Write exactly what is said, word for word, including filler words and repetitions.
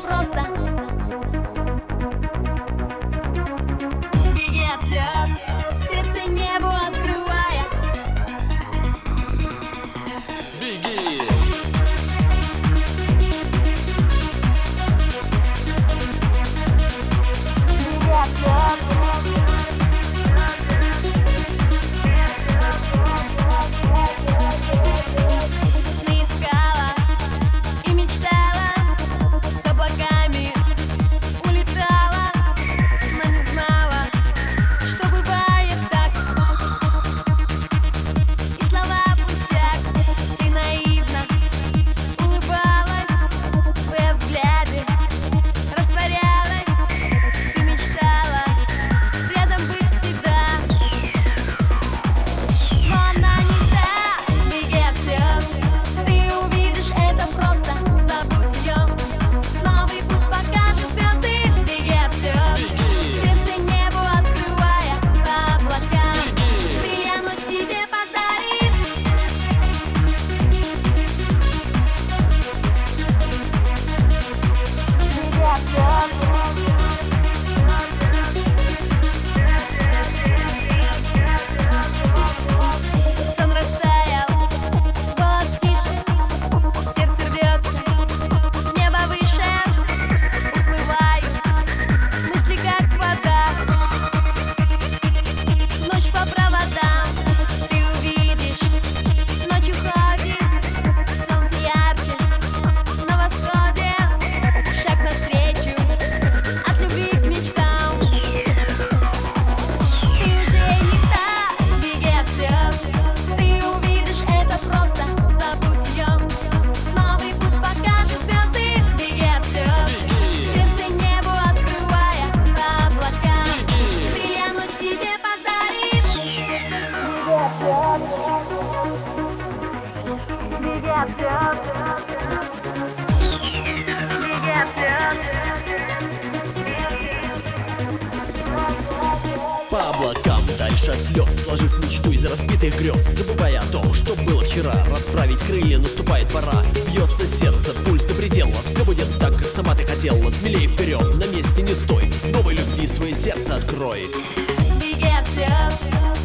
просто. Беги от слез, сердце небу открывая. Беги! Беги от слез. Сны искала и мечтала, с облаками улетала, но не знала, что бывает так. И слова пустяк, ты наивно улыбалась, в ее взгляде растворялась. Ты мечтала рядом быть всегда, но она не та. Беги от слез, ты увидишь это просто. Забудь ее, новый путь покажет звезды. Беги от слез, сердце небу открывая, по облакам крылья ночь тебе подарит. Беги от слез. Сон растаял, голос тише, сердце рвется, небо выше. Уплываю, мысли как вода, ночь по проводам. Ты увидишь, ночь уходит, солнце ярче на восходе. Шаг навстречу, от любви к мечтам. Ты уже не та, беги от слез, ты увидишь это просто. Забудь ее, новый путь покажет звезды. Беги от слез, сердце небу открывая, по облакам крылья ночь тебе подарит. Беги от слез, беги от слез. По облакам, дальше от слез, сложив мечту из разбитых грез, забывая о том, что было вчера. Расправить крылья, наступает пора. Бьется сердце, пульс до предела. Все будет так, как сама ты хотела. Смелей вперед, на месте не стой. Новой любви свое сердце открой. Беги от слез,